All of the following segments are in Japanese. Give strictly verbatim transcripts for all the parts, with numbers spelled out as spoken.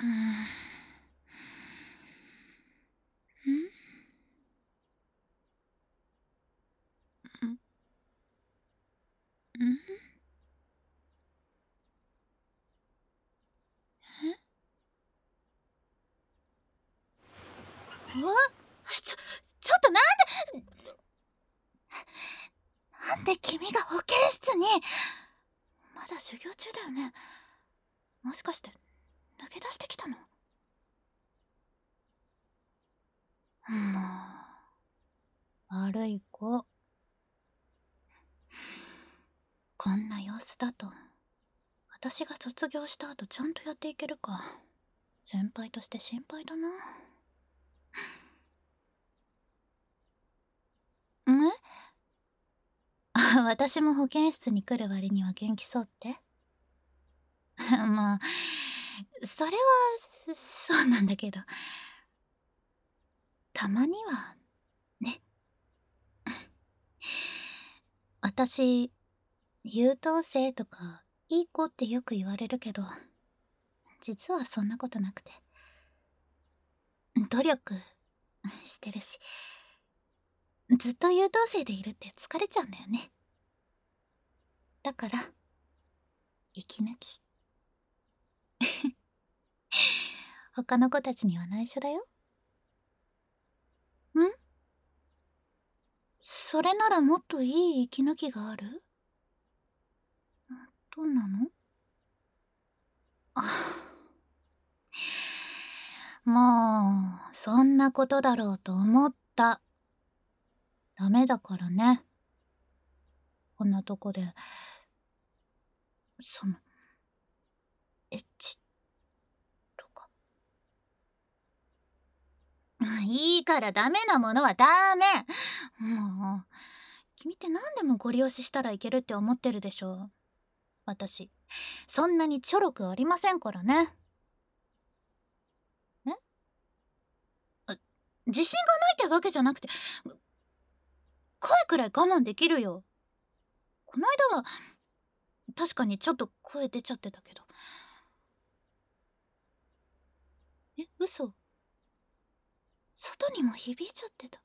うわちょちょっとなんでなんで君が保健室に。まだ授業中だよね。もしかして抜け出してきたの？もう悪い子。こんな様子だと私が卒業した後ちゃんとやっていけるか先輩として心配だな。ん？私も保健室に来る割には元気そうって。まあそれはそうなんだけど、たまにはね。私優等生とかいい子ってよく言われるけど、実はそんなことなくて、努力してるし、ずっと優等生でいるって疲れちゃうんだよね。だから息抜き。他の子たちには内緒だよ。ん？それならもっといい息抜きがある？どんなの？あ、もうそんなことだろうと思った。ダメだからね、こんなとこでそのエッチとか。いいからダメなものはダメ。もう君って何でもご利用ししたらいけるって思ってるでしょ。私そんなにちょろくありませんからね。え？あ、自信がないってわけじゃなくて、声くらい我慢できるよ。この間は確かにちょっと声出ちゃってたけど。え、嘘？外にも響いちゃってた。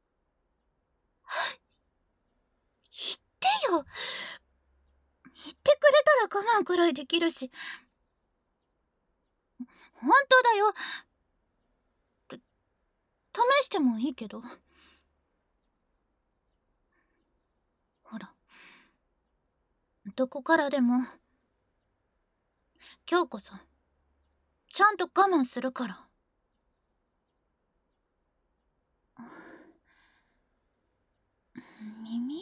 言ってよ。言ってくれたら我慢くらいできるし。本当だよ。試してもいいけど。ほら、どこからでも。今日こそちゃんと我慢するから。耳？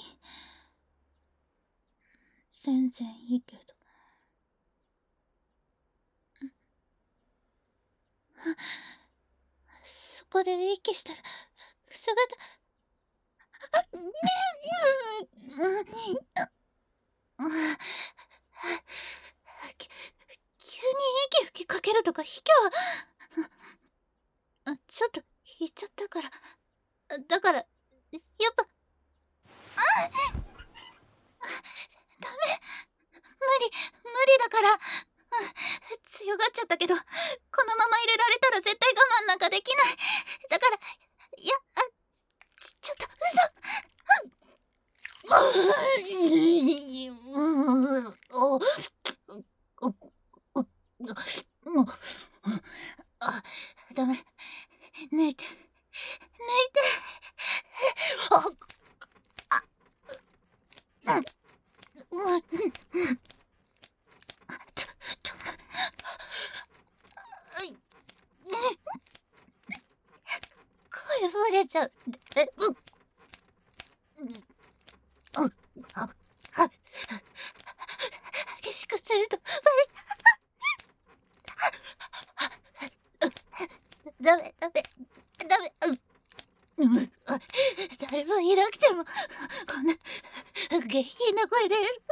全然いいけど。そこで息したら姿き急に息吹きかけるとか卑怯。ちょっと言っちゃったから。だからやっぱダメ、無理無理だから。強がっちゃったけど、このまま入れられたら絶対我慢なんかできない。だからいや、あちょっと嘘。あ、ダメ。抜いて抜いて。ああ、うん。声漏れちゃう。え、うん。うん。あ、あ、激しくするとバレダメダメダメ。うん。あ、誰もいなくてもこんな下品な声で。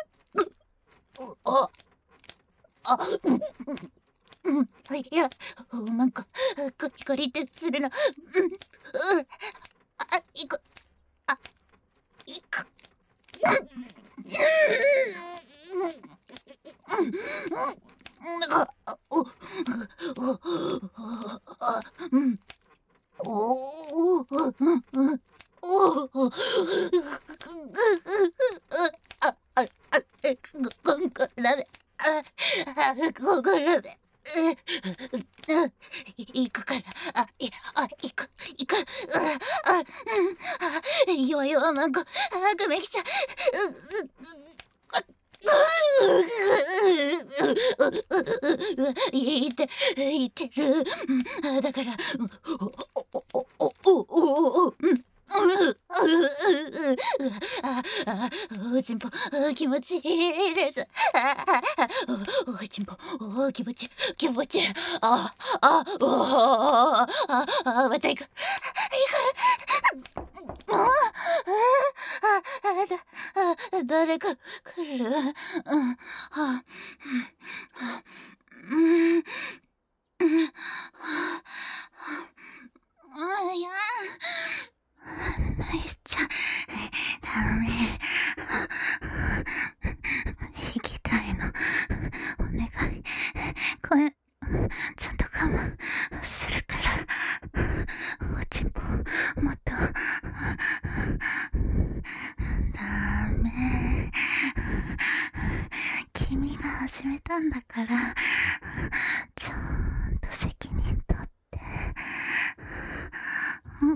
ああ、うん、うん、いや、なんかコリコリってするの。うん、うん、あ、いく、あ、いく、うん、うん、うん、なんか、お、お、 うん。おお、うん、うん。おお。あ、あ、あ、え、ごこんこらめ。あ、あ、ここらめ。え、うん、いくから、あ、いあ、いくいく。あ、あ、うん、あ、弱々なんか、あ、くめきちゃん。ううう、いていてる。うん、だから、おおおおおおお、うん。ああ、おちんぽ、気持ちいいです。おおちんぽ、お気持ち気持ち。ああ、おお、ああ、また行く。行く。ああ、あ、だあ、誰か来る。うん、は、うん、うん、うん、はあ、いや。ナイスちゃん、ダメ。行きたいの。お願い。これ、ちゃんと我慢するから。おちんぽ、もっと。ダメ。君が始めたんだから、ちゃんと責任取って。うん。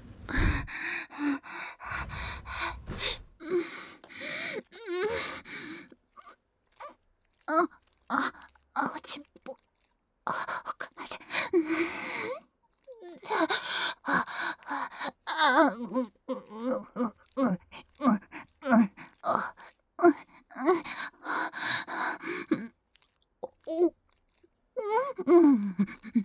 あ、あ、あ、おちんぽ。あ、奥まで。あ、あ、あ、うん、うん、うん、うん、うん、うん、あ、うん、うん、お、うん、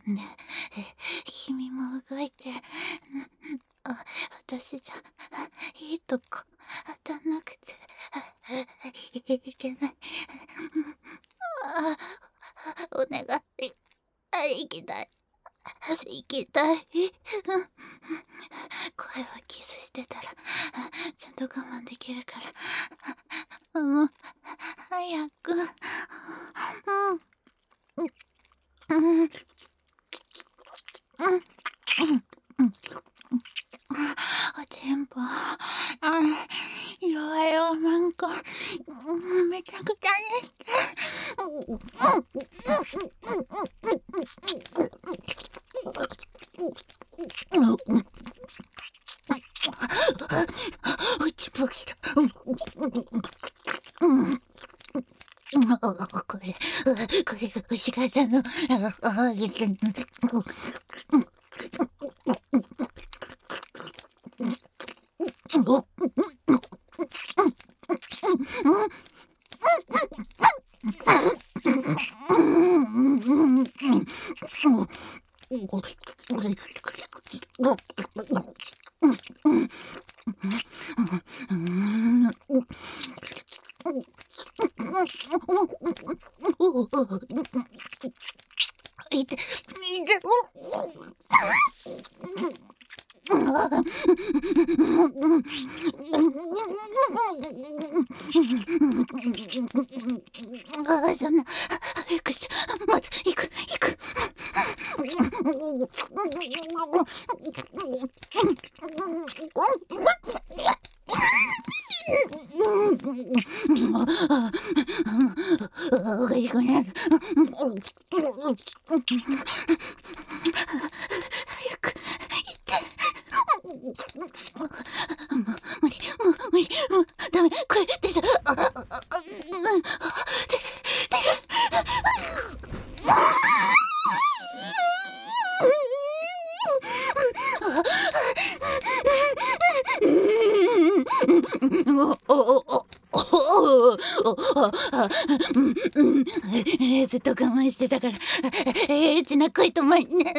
君も動いて。あ、私じゃいいとこ当たんなくていけない。あ、お願い。あ、行きたい。行きたい。声はキスしてたらちゃんと我慢できるから。もう早く。うん。うん。うん。うん。うん。おちんぽ。あ、弱いよ、なんか。めちゃくちゃにして。おちんぽきた。これ、これが欲しかったの。ああ、ですね。いて、いて、ああ、そんな、早くし、また、行く、行く。おかしくなる。早く行って。無理、もう無理、もうダメ、これでしょ。あ、あ、あ、あ、うん、出る、出る。おおおおお、ずっと我慢してたから、エッチな恋と前に。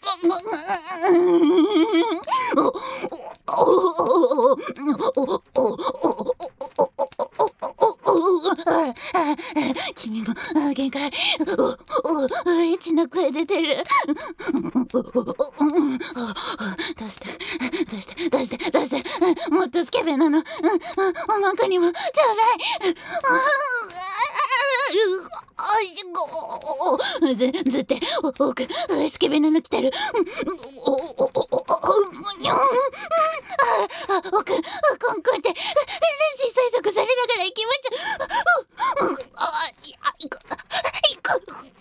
君も限界。エッチな声出てる。出して出して出して出して、もっとスケベなの。おまんこにもちょうだい。 あいしごずずってお奥スケベなの来てる。おおおおおにょんああ奥コンコンって練習催促されながら行きましょう。あいやいくいく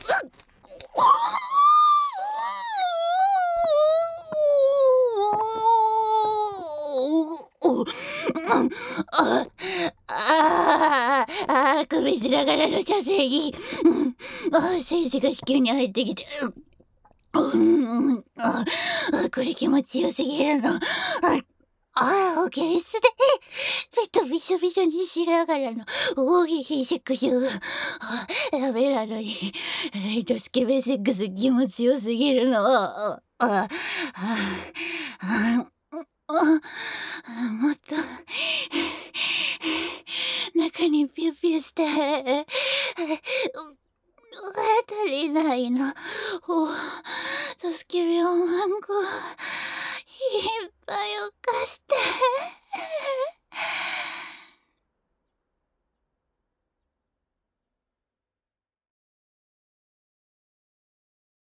あああ首しながらの射精儀。あ精子が子宮に入ってきて。うん、あこれ気持ちよすぎるの。ああ保健室でベッドびしょびしょにしながらの大喜利祝祝。あダメなのにライトスケベセックス気持ちよすぎるの。ああああもっと中にピュピュして足りないの。お助け病マンゴーいっぱいおかして。